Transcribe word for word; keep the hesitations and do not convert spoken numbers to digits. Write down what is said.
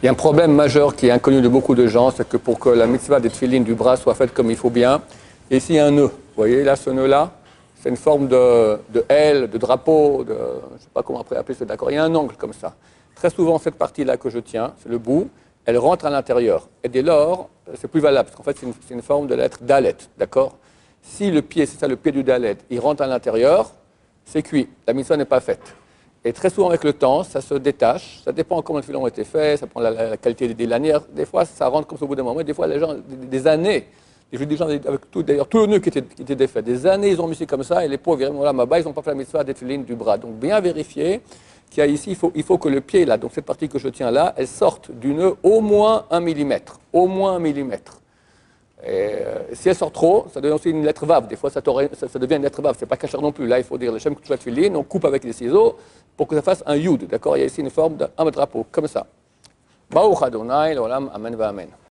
y a un problème majeur qui est inconnu de beaucoup de gens, c'est que pour que la mitzvah des tefillin du bras soit faite comme il faut bien, ici il y a un nœud. Vous voyez là, ce nœud-là, c'est une forme de, de L, de drapeau, de, je ne sais pas comment après appeler ça, d'accord. Il y a un angle comme ça. Très souvent, cette partie-là que je tiens, c'est le bout, elle rentre à l'intérieur. Et dès lors, c'est plus valable, parce qu'en fait, c'est une, c'est une forme de lettre dalet, d'accord. Si le pied, c'est ça, le pied du dalet, il rentre à l'intérieur, c'est cuit. La mitzvah n'est pas faite. Et très souvent, avec le temps, ça se détache. Ça dépend comment les filons ont été faits, ça prend la, la, la qualité des lanières. Des fois, ça rentre comme ça au bout d'un moment. Et des fois, les gens, des, des années, et je dis des gens avec tout, d'ailleurs, tout le nœud qui était, qui était défait. Des années, ils ont mis comme ça, et les pauvres, voilà, là-bas, ils n'ont pas fait la mitzvah des filines du bras. Donc, bien vérifier qu'il y a ici, il faut, il faut que le pied, là, donc cette partie que je tiens là, elle sorte du nœud au moins un millimètre. Au moins un millimètre. Et euh, si elle sort trop, ça devient aussi une lettre vave. Des fois, ça, ça, ça devient une lettre vave. C'est pas cachère non plus. Là, il faut dire le shem que tu as filine, on coupe avec des ciseaux pour que ça fasse un yud. D'accord. Il y a ici une forme d'un drapeau, comme ça. Baruch Adonai, l'olam, amen va amen.